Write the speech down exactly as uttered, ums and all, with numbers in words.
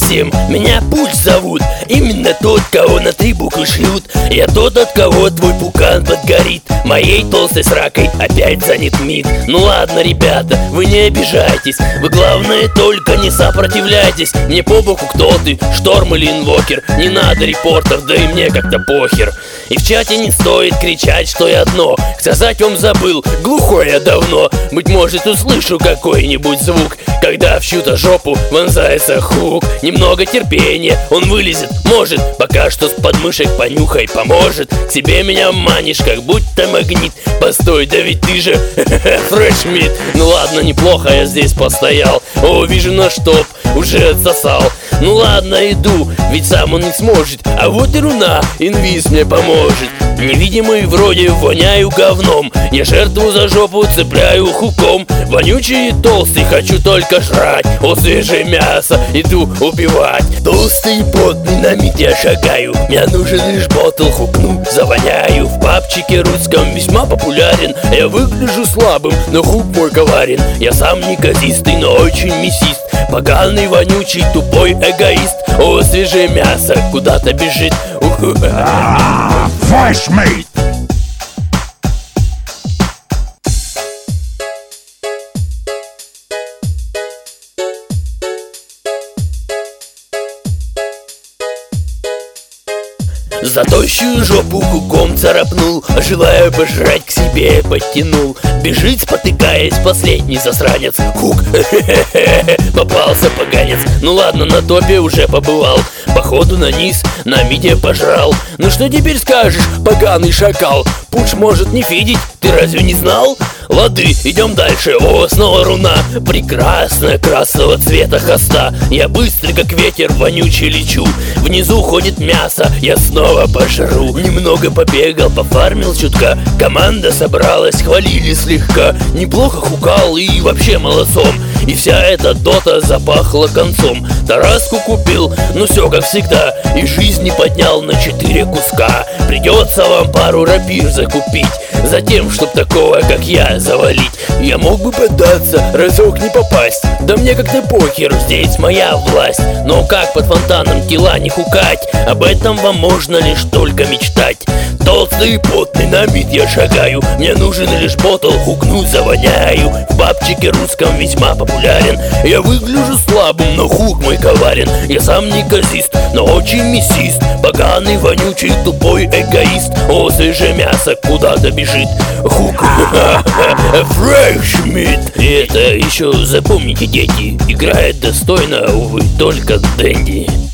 всем, меня Пульс зовут. Именно тот, кого на три буквы шьют. Я тот, от кого твой пукан подгорит. Моей толстой сракой опять занят МИД. Ну ладно, ребята, вы не обижайтесь. Вы, главное, только не сопротивляйтесь. Мне по боку, кто ты, Шторм или Инвокер. Не надо репортов, да и мне как-то похер. И в чате не стоит кричать, что я дно. Сказать вам забыл, глухой я давно. Быть может, услышу какой-нибудь звук, когда в чью-то жопу вонзается хук. Немного терпения, он вылезет, может. Пока что с подмышек понюхай, поможет. К себе меня манишь, как будто магнит. Постой, да ведь ты же фрешмит. Ну ладно, неплохо я здесь постоял. О, вижу наш топ, уже отсосал. Ну ладно, иду, ведь сам он не сможет. А вот и руна, инвиз мне поможет. Невидимый вроде воняю говном. Я жертву за жопу цепляю хуком. Вонючий и толстый, хочу только жрать. О, свежее мясо, иду убивать. Толстый и потный, на мид я шагаю. Мне нужен лишь ботл, хукну, завоняю. В папчике русском весьма популярен. Я выгляжу слабым, но хук мой коварен. Я сам неказистый, но очень мясист. Поганый, вонючий, тупой эгоист. О, свежее мясо куда-то бежит. Fresh meat! За тощую жопу хуком царапнул, желая пожрать, к себе подтянул. Бежит, спотыкаясь, последний засранец. Хук, попался поганец. Ну ладно, на топе уже побывал. Походу на низ, на миде пожрал. Ну что теперь скажешь, поганый шакал? Пуч может не фидить, ты разве не знал? Лады, идем дальше, о, снова руна. Прекрасная, красного цвета хоста. Я быстро, как ветер, вонючий лечу. Внизу ходит мясо, я снова пожру. Немного побегал, пофармил чутка. Команда собралась, хвалили слегка. Неплохо хукал и вообще молодцом. И вся эта дота запахла концом. Тараску купил, ну все как всегда. И жизни поднял на четыре куска. Придется вам пару рапир закупить, затем, чтоб такого, как я, завалить. Я мог бы поддаться, разок не попасть. Да мне как-то похер, здесь моя власть. Но как под фонтаном тела не хукать? Об этом вам можно лишь только мечтать. Толстый и потный, на мид я шагаю. Мне нужен лишь ботл, хукну, завоняю. В папчике русском весьма популярен. Я выгляжу слабым, но хук мой коварен. Я сам не казист, но очень мясист. Поганый, вонючий, тупой эгоист. О, свежее мясо куда-то бежит. Хук, fresh meat. И это еще запомните, дети, играет достойно, увы, только Дэнди.